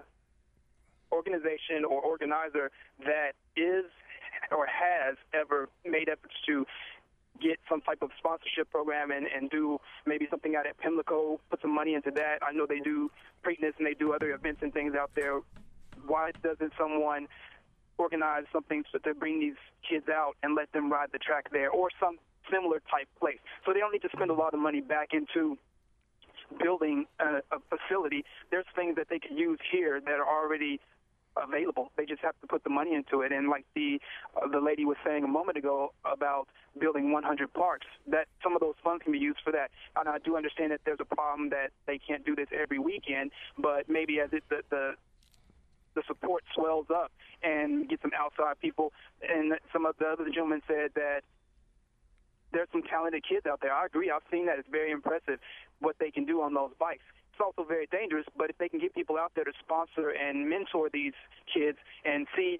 organization or organizer that is or has ever made efforts to get some type of sponsorship program and do maybe something out at Pimlico, put some money into that? I know they do Preakness and they do other events and things out there. Why doesn't someone organize something so to bring these kids out and let them ride the track there or some similar type place? So they don't need to spend a lot of money back into building a facility. There's things that they could use here that are already available. They just have to put the money into it. And like the lady was saying a moment ago about building 100 parks, that some of those funds can be used for that. And I do understand that there's a problem that they can't do this every weekend, but maybe as the support swells up and get some outside people. And some of the other gentlemen said that there's some talented kids out there. I agree. I've seen that. It's very impressive what they can do on those bikes. It's also very dangerous, but if they can get people out there to sponsor and mentor these kids and see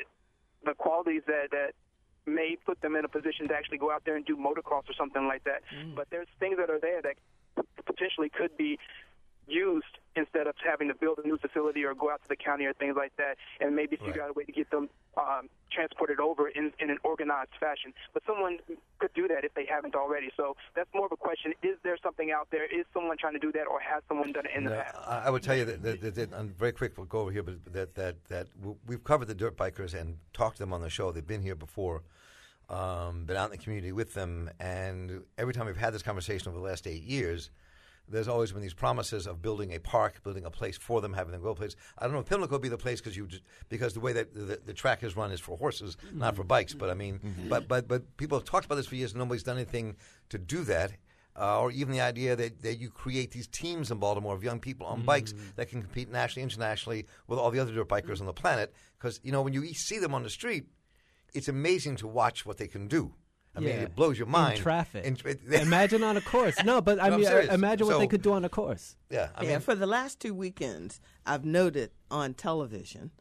the qualities that may put them in a position to actually go out there and do motocross or something like that. But there's things that are there that potentially could be used instead of having to build a new facility or go out to the county or things like that, and maybe figure out a way to get them transported over in an organized fashion. But someone could do that if they haven't already. So that's more of a question. Is there something out there? Is someone trying to do that, or has someone done it in the past? I would tell you that I'm very quick, we'll go over here, but that we've covered the dirt bikers and talked to them on the show. They've been here before, been out in the community with them, and every time we've had this conversation over the last 8 years, there's always been these promises of building a park, building a place for them, having them go place. I don't know if Pimlico would be the place because the way that the track is run is for horses, not for bikes. But I mean, but people have talked about this for years, and nobody's done anything to do that. Or even the idea that you create these teams in Baltimore of young people on bikes that can compete nationally, internationally with all the other dirt bikers on the planet. Because when you see them on the street, it's amazing to watch what they can do. I mean, it blows your mind. In traffic. Imagine on a course. No, but imagine what they could do on a course. Yeah. I mean, for the last 2 weekends, I've noted on television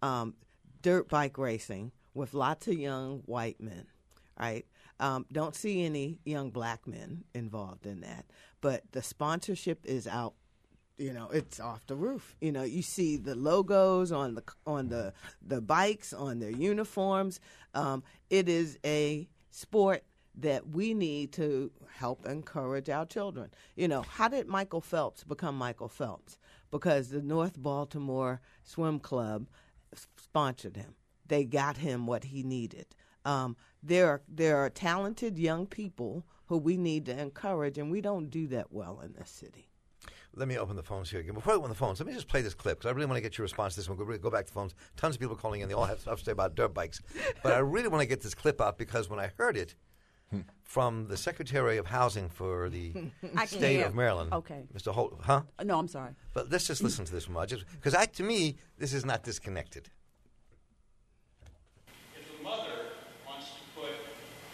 dirt bike racing with lots of young white men, right? Don't see any young black men involved in that. But the sponsorship is out. It's off the roof. You see the logos on the bikes, on their uniforms. It is a sport that we need to help encourage our children. How did Michael Phelps become Michael Phelps? Because the North Baltimore Swim Club sponsored him. They got him what he needed. There are talented young people who we need to encourage, and we don't do that well in this city. Let me open the phones here again. Before I open the phones, let me just play this clip, because I really want to get your response to this one. We'll go back to the phones. Tons of people calling in. They all have stuff to say about dirt bikes. But I really want to get this clip out, because when I heard it from the Secretary of Housing for the state of Maryland, Mr. Holt, No, I'm sorry. But let's just listen to this one, because to me, this is not disconnected. If the mother wants to put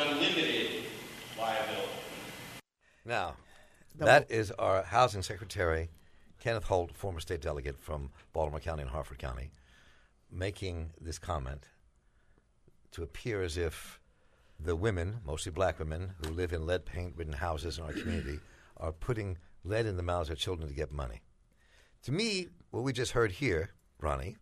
unlimited liability. Now, that is our Housing Secretary, Kenneth Holt, former state delegate from Baltimore County and Harford County, making this comment to appear as if the women, mostly black women, who live in lead paint-ridden houses in our community are putting lead in the mouths of their children to get money. To me, what we just heard here, Ronnie,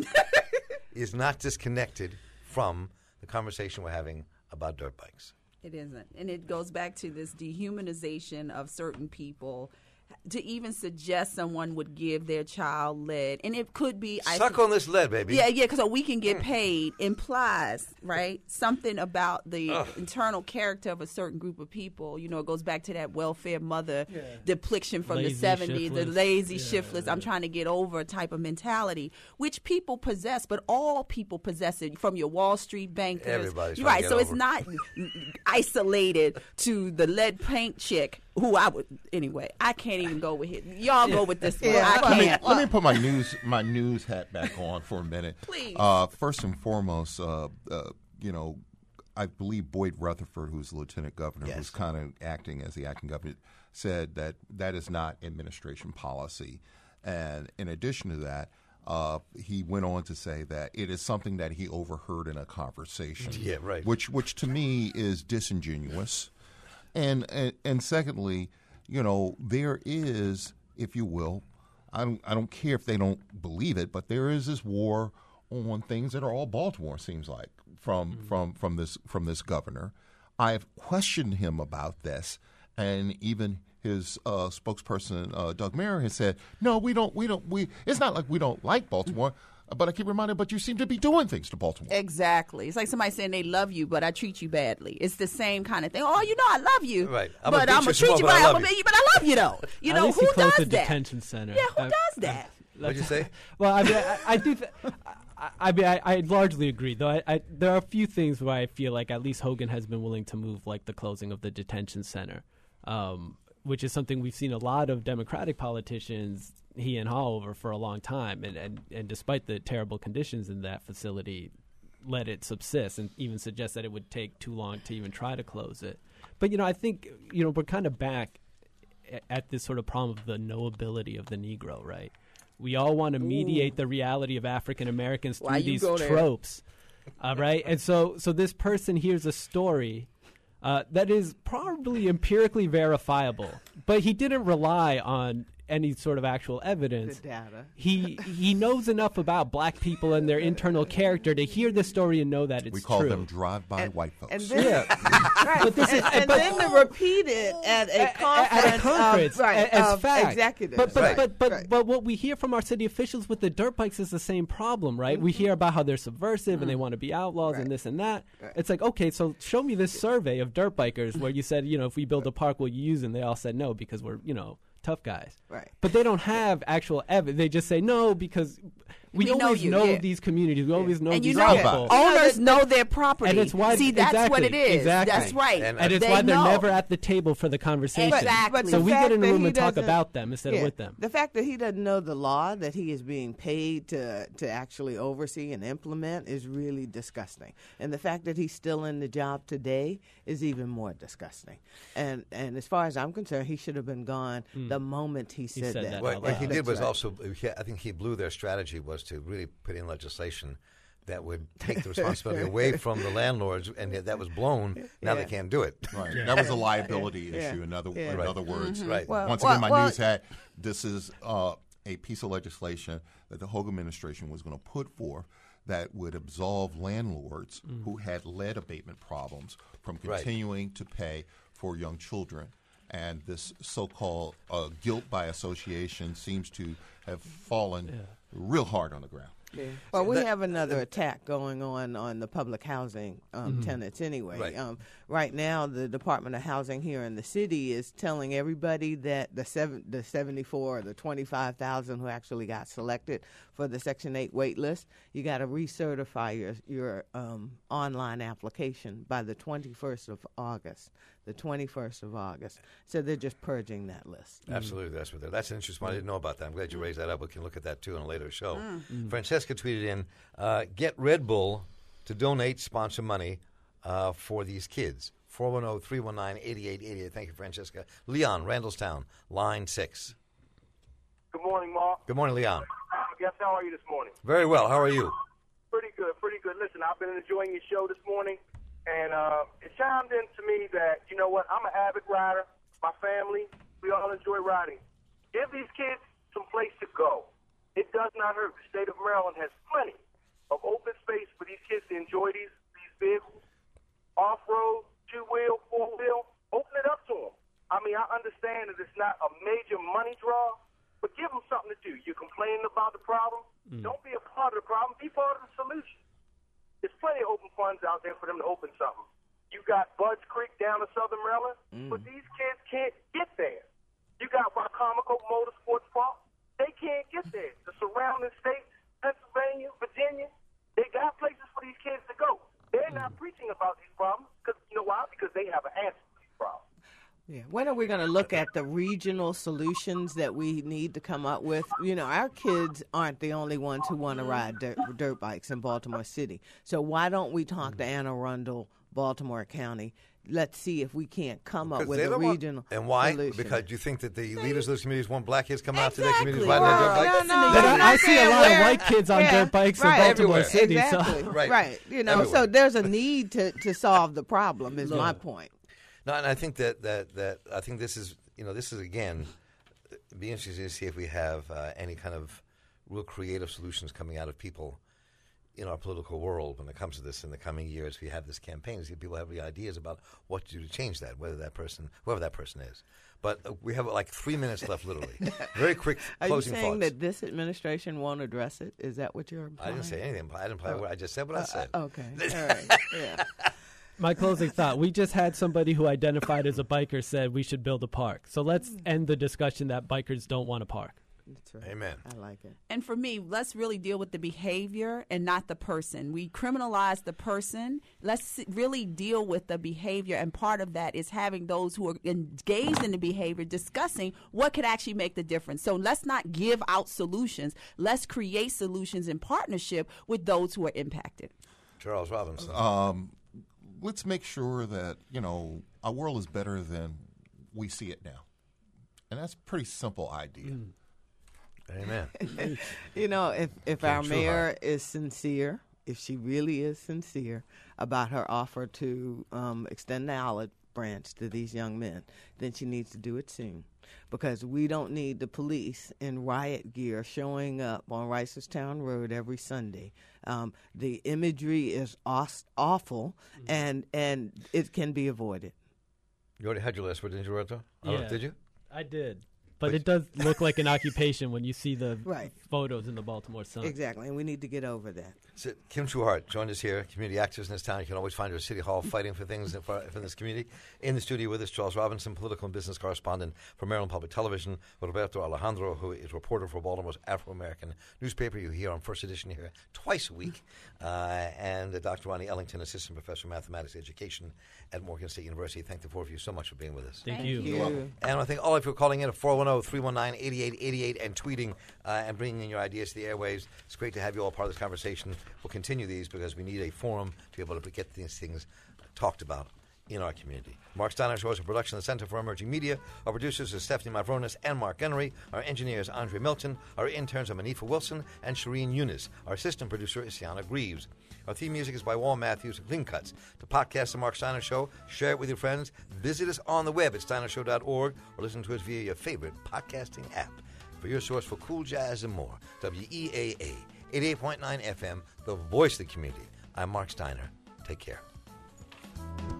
is not disconnected from the conversation we're having about dirt bikes. It isn't. And it goes back to this dehumanization of certain people. To even suggest someone would give their child lead, and it could be suck on this lead, baby. Yeah, because we can get paid implies, right, something about the internal character of a certain group of people. You know, it goes back to that welfare mother depiction from Lazy, the 70s, the lazy, shiftless, yeah. I'm trying to get over type of mentality, which people possess, but all people possess it, from your Wall Street bankers. Everybody's right, to so get it's over. not isolated to the lead paint chick. Who I would anyway. I can't even go with it. Y'all go with this one. I can't. Let me put my news hat back on for a minute. Please. First and foremost, you know, I believe Boyd Rutherford, who's the lieutenant governor, who's kind of acting as the acting governor, said that that is not administration policy. And in addition to that, he went on to say that it is something that he overheard in a conversation. Yeah, right. Which to me is disingenuous. And secondly, you know, there is, if you will, I don't care if they don't believe it, but there is this war on things that are all Baltimore. Seems like from this governor. I've questioned him about this, and even his spokesperson Doug Mayer has said, no, we don't. It's not like we don't like Baltimore. But I keep reminding, but you seem to be doing things to Baltimore. Exactly. It's like somebody saying they love you, but I treat you badly. It's the same kind of thing. Oh, you know, I love you. Right. But I'm going to treat you badly, but I love you, though. You At know, least who he closed does the that? detention center. Yeah, who does that? What'd you say? Well, I mean, I do. I largely agree, though. There are a few things where I feel like at least Hogan has been willing to move, like the closing of the detention center, which is something we've seen a lot of Democratic politicians he and haw over for a long time, and despite the terrible conditions in that facility, let it subsist and even suggest that it would take too long to even try to close it. But, you know, I think, you know, we're kind of back at this sort of problem of the knowability of the Negro, right? We all want to mediate the reality of African Americans through these tropes, right? And so this person hears a story that is probably empirically verifiable, but he didn't rely on any sort of actual evidence. The data. He knows enough about black people and their internal character to hear the story and know that it's true. We call them drive-by white folks. And then, right. Then to repeat it at a conference, as fact. Executives. But what we hear from our city officials with the dirt bikes is the same problem, right? We hear about how they're subversive and they want to be outlaws and this and that. It's like, okay, so show me this survey of dirt bikers where you said, you know, if we build a park, will you use it? And they all said no because we're, you know, tough guys. Right. But they don't have actual evidence. They just say no because we always know these communities. We always know these people. Owners know their property. And it's why, See, that's what it is. Exactly. That's right. And it's why they're never at the table for the conversation. Exactly. So we get in a room and talk about them instead of with them. The fact that he doesn't know the law that he is being paid to actually oversee and implement is really disgusting. And the fact that he's still in the job today is even more disgusting. And as far as I'm concerned, he should have been gone the moment he said that. What he did was also, I think he blew their strategy was to really put in legislation that would take the responsibility away from the landlords, and that was blown. Now they can't do it. Right. That was a liability issue, in other words. Right. Once again, my news hat, this is a piece of legislation that the Hogan administration was going to put forth that would absolve landlords who had lead abatement problems from continuing to pay for young children. And this so-called guilt by association seems to have fallen real hard on the ground. Yeah. Well, we have another attack going on the public housing tenants anyway. Right. Right now, the Department of Housing here in the city is telling everybody that the 74 or the 25,000 who actually got selected for the Section 8 wait list, you got to recertify your online application by the 21st of August. The 21st of August. So they're just purging that list. Absolutely. That's an interesting one. I didn't know about that. I'm glad you raised that up. We can look at that, too, in a later show. Francesca tweeted in, get Red Bull to donate sponsor money for these kids. 410-319-8888. Thank you, Francesca. Leon, Randallstown, line 6. Good morning, Mark. Good morning, Leon. Guess how are you this morning? Very well. How are you? Pretty good, pretty good. Listen, I've been enjoying your show this morning, and it chimed in to me that, you know what, I'm an avid rider. My family, we all enjoy riding. Give these kids some place to go. It does not hurt. The state of Maryland has plenty of open space for these kids to enjoy these vehicles. Off-road, two-wheel, four-wheel, open it up to them. I mean, I understand that it's not a major money draw, but give them something to do. You're complaining about the problem. Don't be a part of the problem. Be part of the solution. There's plenty of open funds out there for them to open something. You got Budds Creek down in Southern Maryland, but these kids can't get there. You got Wycomico Motorsports Park. They can't get there. The surrounding states, Pennsylvania, Virginia, they got places for these kids to go. They're not preaching about these problems because, you know why? Because they have an answer to these problems. Yeah. When are we going to look at the regional solutions that we need to come up with? You know, our kids aren't the only ones who want to ride dirt bikes in Baltimore City. So why don't we talk to Anne Arundel, Baltimore County? Let's see if we can't come up with a regional And why? solution. Because you think that the leaders of those communities want black kids coming out to their Exactly. communities riding their dirt bikes? No, I see a lot of white kids on dirt bikes in Baltimore Everywhere. City. Exactly. So. Right. You know, Everywhere. so there's a need to solve the problem is my point. No, and I think that I think this is again, it'd be interesting to see if we have any kind of real creative solutions coming out of people in our political world when it comes to this in the coming years. We have this campaign to see if people have any ideas about what to do to change that, whoever that person is. But we have like 3 minutes left, literally. Very quick closing Are you saying thoughts. that this administration won't address it? Is that what you're implying? I didn't say anything. I didn't play a word. I just said what I said. Okay. All right. Yeah. My closing thought. We just had somebody who identified as a biker said we should build a park. So let's end the discussion that bikers don't want a park. That's right. Amen. I like it. And for me, let's really deal with the behavior and not the person. We criminalize the person. Let's really deal with the behavior. And part of that is having those who are engaged in the behavior discussing what could actually make the difference. So let's not give out solutions. Let's create solutions in partnership with those who are impacted. Charles Robinson. Let's make sure that, you know, our world is better than we see it now. And that's a pretty simple idea. Amen. You know, if our mayor is sincere, if she really is sincere about her offer to extend the olive branch to these young men, then she needs to do it soon. Because we don't need the police in riot gear showing up on Reisterstown Road every Sunday. The imagery is awful, and it can be avoided. You already had your list, didn't you, Roberto? Yeah. Did you? I did. But it does look like an occupation when you see the Right. photos in the Baltimore Sun. Exactly, and we need to get over that. So, Kim Trueheart joined us here, community activist in this town. You can always find her at City Hall fighting for things for this community. In the studio with us, Charles Robinson, political and business correspondent for Maryland Public Television, Roberto Alejandro, who is reporter for Baltimore's Afro-American newspaper. You hear on First Edition here twice a week. And Dr. Ronnie Ellington, assistant professor of mathematics education at Morgan State University. Thank the four of you so much for being with us. Thank you. You're welcome. And I want to thank all of you for calling in at 410-319-8888 and tweeting and bringing in your ideas to the airwaves. It's great to have you all part of this conversation. We'll continue these because we need a forum to be able to get these things talked about in our community. Mark Steiner Show is a production of the Center for Emerging Media. Our producers are Stephanie Mavronis and Mark Gunnery. Our engineer is Andre Milton. Our interns are Manifa Wilson and Shireen Yunus. Our assistant producer is Sienna Greaves. Our theme music is by Wal Matthews of Clean Cuts. To podcast the Mark Steiner Show, share it with your friends. Visit us on the web at steinershow.org or listen to us via your favorite podcasting app. For your source for cool jazz and more, WEAA 88.9 FM, the voice of the community. I'm Mark Steiner. Take care.